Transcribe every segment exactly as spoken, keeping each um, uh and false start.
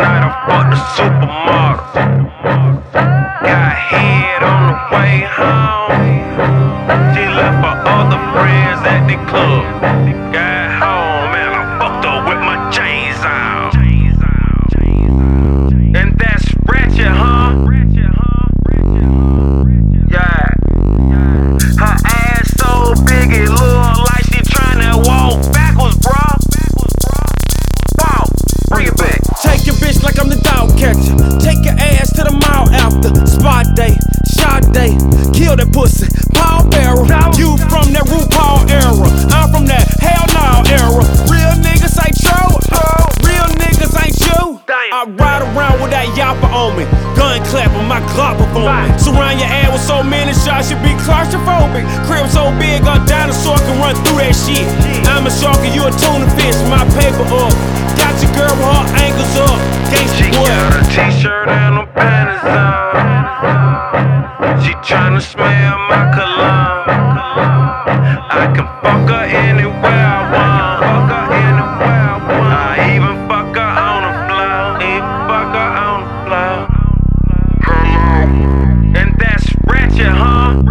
night I fucked the supermodel. Got head on the way home. She left her other friends at the club. Got home and I fucked her with my chains on. And that's ratchet, huh? Yeah. Her ass so big it look like she tryna walk backwards, bruh. Wow, bring it back. Take your bitch like I'm the dog catcher. Take your ass to the mall after. Spot day, shot day, kill that pussy. Paul Bearer, you from that RuPaul era. I'm from that hell no era. Real niggas ain't true. Real niggas ain't you. I ride around with that yapper on me. Gun clapping, my Glock performing. Surround your ass with so many shots, you be claustrophobic. Crib so big, a dinosaur can run through that shit. I'm a shark and you a tuna fish. My paper up. Got your girl with her ankles up. She got a t-shirt and her panties on. She tryna smell my cologne. I can fuck her anywhere I want. Fuck her anywhere I want. I even fuck her on the floor. Even fuck her on the floor. And that's ratchet, huh?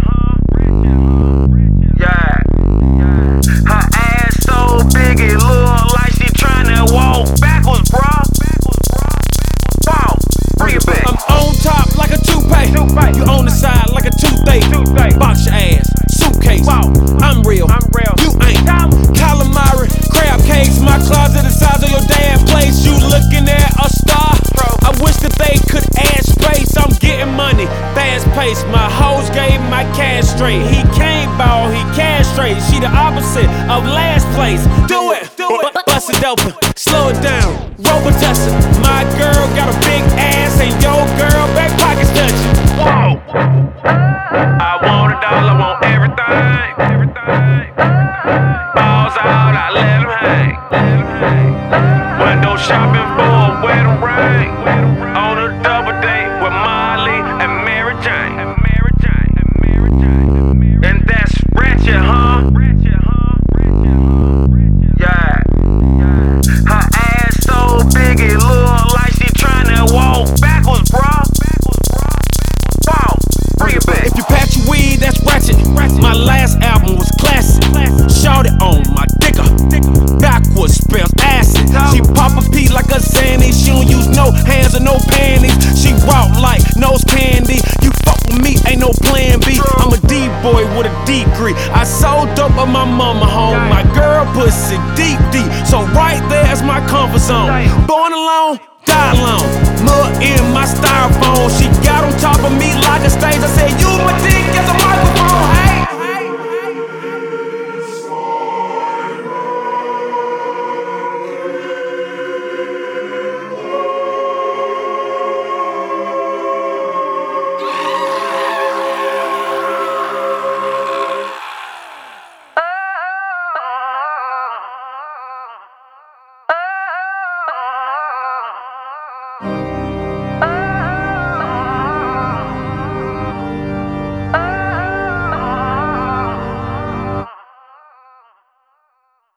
Yeah. Her ass so big it look like she tryna walk backwards, bruh. Wow, bring it back. I'm on top like a toupee. You on the side like a toothache. Box your ass, suitcase. I'm real, you ain't. Calamari, crab cakes. My closet the size of your damn place. You looking at a star? I wish that they could add space. I'm getting money, fast pace. My hoes gave my cash straight. He can't ball, he cash straight. She the opposite of last place. Do it, do it. Bust it open, slow it down. Robitussin. My girl got a big ass and your girl back pockets touching. Whoa. I want it all, I want everything. Balls out, I let them hang. Window shopping for a wedding ring. On a double date with Molly and Mary Jane. And that's ratchet, huh? Yeah. Her ass so big it look like she tryna walk backwards, bruh. Wow, bring it back. If you patch your weed, that's ratchet. My last album was classic. Shout it on my dicker. Backwards spells acid. She pop a pee like a Zanny. She don't use no hands or no panties. She walk like nose candy. You fuck with me, ain't no plan B. I'm a D-boy with a degree. I sold dope at my mama home. My girl pussy deep, deep. So right there's my comfort zone. Born alone, die alone. Mud in my styrofoam. She got on top of me like a stage. I said, use my dick as a microphone. Hey.